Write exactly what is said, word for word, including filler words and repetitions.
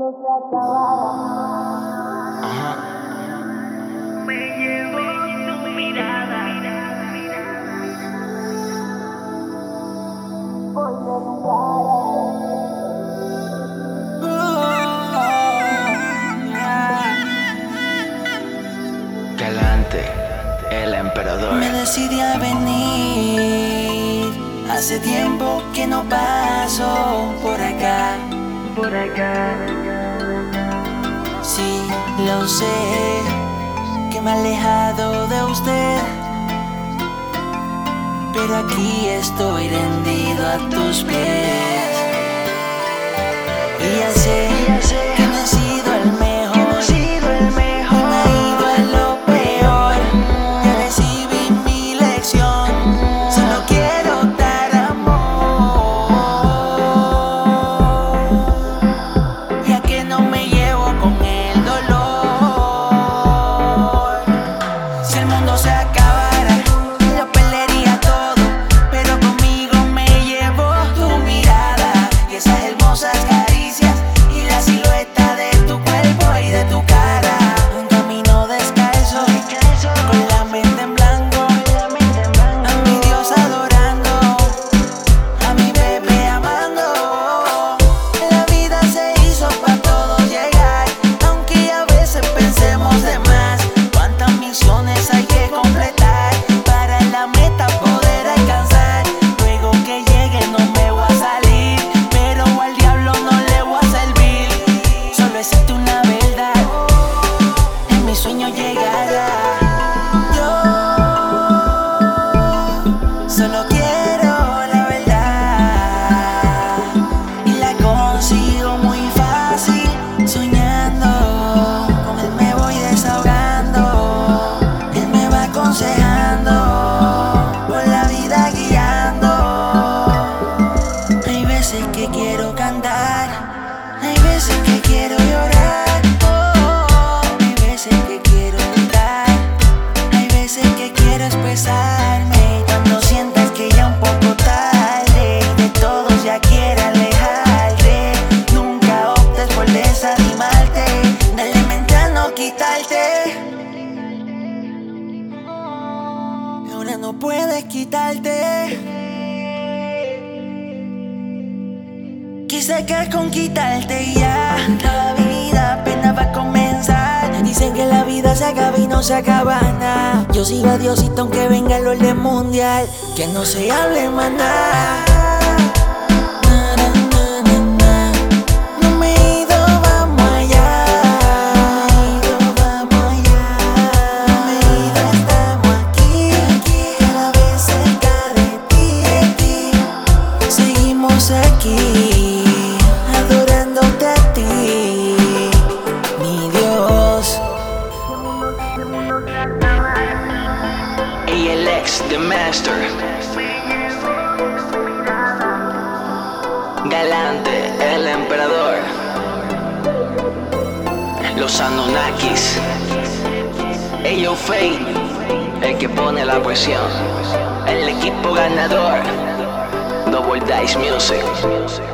Ajá. Me llevo tu mirada. Galante, el emperador. Me decidí a venir. Hace tiempo que no paso por acá. Por acá. Sí, lo sé, que me he alejado de usted, pero aquí estoy rendido a tus pies. Y ya sé que no he sido el mejor, y me he ido a lo peor. Ya recibí mi lección, solo quiero dar amor, ya que no me llevo con el dolor. Si el mundo se acabara, lo perdería todo, pero conmigo me llevo tu mirada y esas hermosas caricias y la silueta de tu cuerpo y de tu cara. Un camino descalzo, con la mente en blanco, a mi Dios adorando, a mi bebé amando. La vida se hizo para todos llegar, aunque a veces pensemos de más. Cuántas misiones hay que completar para la meta poder alcanzar. Luego que llegue no me voy a salir, pero al diablo no le voy a servir. Solo existe una verdad, en mi sueño llegará. Yo solo quiero la verdad y la consigo muy fácil soñando. Con él me voy desahogando, él me va aconsejando, por la vida guiando. Hay veces que quiero cantar, hay veces que quiero llorar, oh, hay veces que quiero gritar, hay veces que quiero expresarme. Y cuando sientas que ya un poco tarde y de todos ya quiere alejarte, nunca optes por desanimarte, dale mente a no quitarte. Ahora no puedes quitarte. Quise que con quitarte y ya la vida apenas va a comenzar. Dicen que la vida se acaba y no se acaba nada. Yo sigo a Diosito aunque venga el orden mundial, que no se hable más nada. Na, na, na, na, na. No me he ido, vamos allá. No me he ido, vamos allá. No me he ido, estamos aquí, cada vez cerca de ti, de ti. Seguimos aquí, adorándote a ti, mi Dios. Y el ex, the master. Galante, el emperador. Los Anunnakis. Ello Fate, el que pone la presión. El equipo ganador. Double Dice Music.